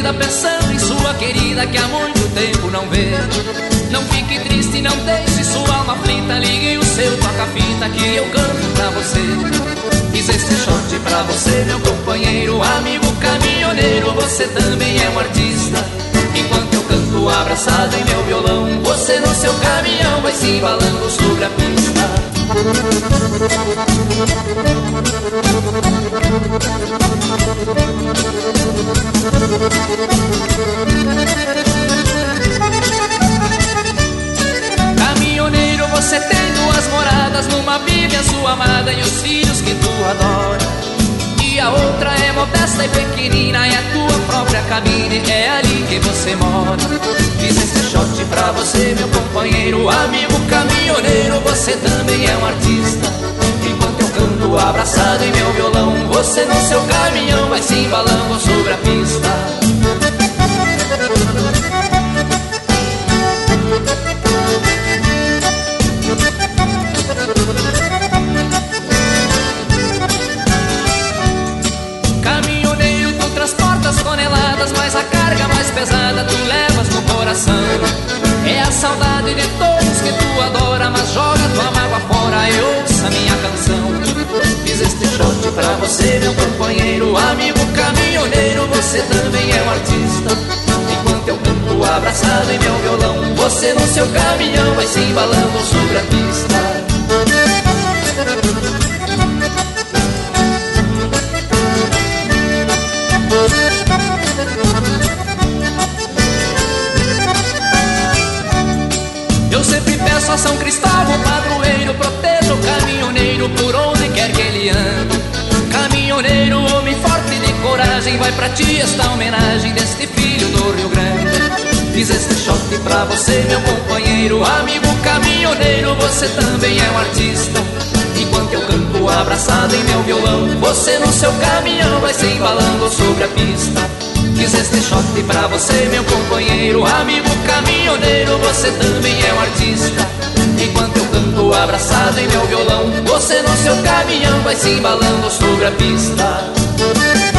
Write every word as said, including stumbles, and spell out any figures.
vida pensando em sua querida que há muito tempo não vê. Não fique triste, não deixe sua alma aflita, ligue o seu toca-fita que eu canto pra você. Fiz este shot pra você, meu companheiro, amigo caminhoneiro, você também é um artista. Enquanto eu canto abraçado em meu violão, você no seu caminhão vai se embalando sobre a pista. Caminhoneiro, você tem duas moradas, numa vive a sua amada e os filhos que tu adora. E a outra é modesta e pequenina, é a tua própria cabine, é ali que você mora. Fiz este shot pra você, meu companheiro, amigo caminhoneiro, você também é um artista. Enquanto eu canto abraçado em meu violão, você no seu caminhão vai se embalando sobre a pista. Toneladas, mas a carga mais pesada tu levas no coração. É a saudade de todos que tu adora, mas joga tua mágoa fora e ouça minha canção. Fiz este shot pra você, meu companheiro, amigo caminhoneiro, você também é um artista. Enquanto eu canto abraçado em meu violão, você no seu caminhão vai se embalando sobre a pista. Eu sempre peço a São Cristóvão, padroeiro, proteja o caminhoneiro por onde quer que ele ande. Caminhoneiro, homem forte de coragem, vai pra ti esta homenagem deste filho do Rio Grande. Fiz este shot pra você, meu companheiro, amigo caminhoneiro, você também é um artista. Enquanto eu canto abraçado em meu violão, você no seu caminhão vai se embalando sobre a pista. Fiz este shot pra você, meu companheiro, amigo caminhoneiro, você também é um artista. Enquanto eu canto abraçado em meu violão, você no seu caminhão vai se embalando sobre a pista.